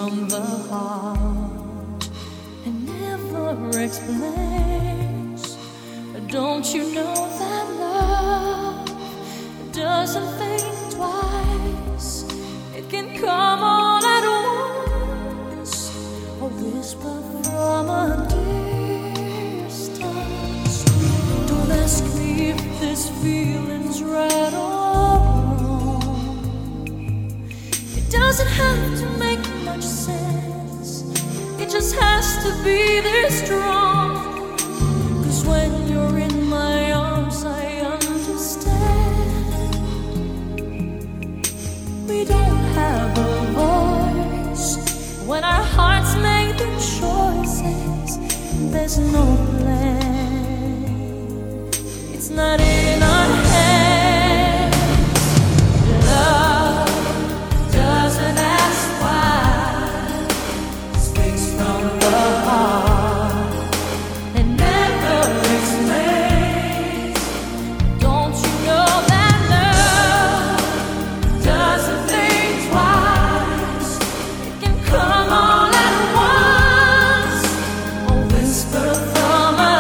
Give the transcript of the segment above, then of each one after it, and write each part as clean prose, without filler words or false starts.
from the heart and never explains. Don't you know that love doesn't think twice? It can come all at once, a whisper from a distance. Don't ask me if this feeling's right or wrong. It doesn't have to make much sense, it just has to be this strong. 'Cause when you're in my arms I understand. We don't have a voice when our hearts make the choices. There's no plan, it's not in our hands. Love doesn't ask why, speaks from the heart and never explains. Don't you know that love doesn't think twice? It can come all at once, a whisper from a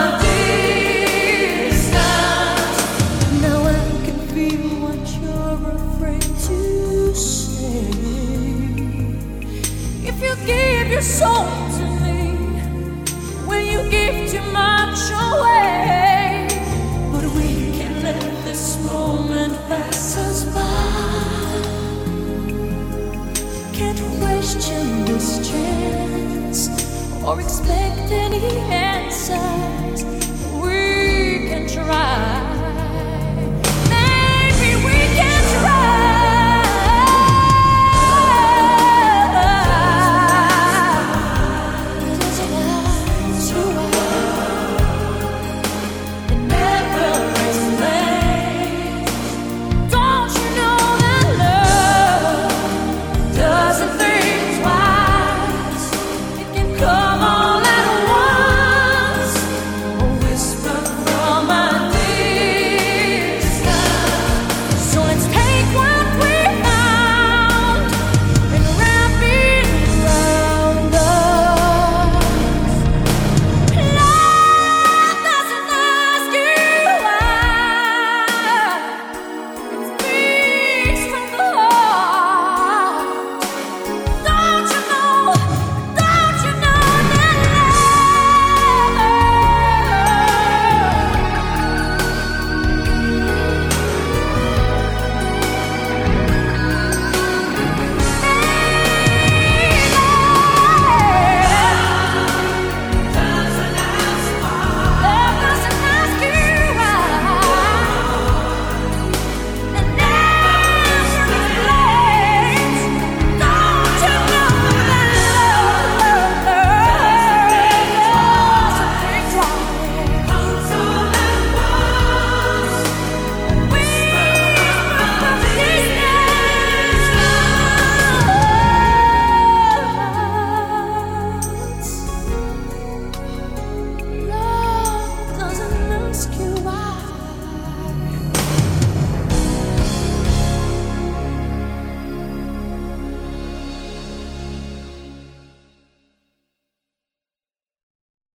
distance. Now I can feel what you're afraid to say. If you give your soul to me, will you give too much away? But we can't let this moment pass us by. Can't question this chance or expect any answers. We can try.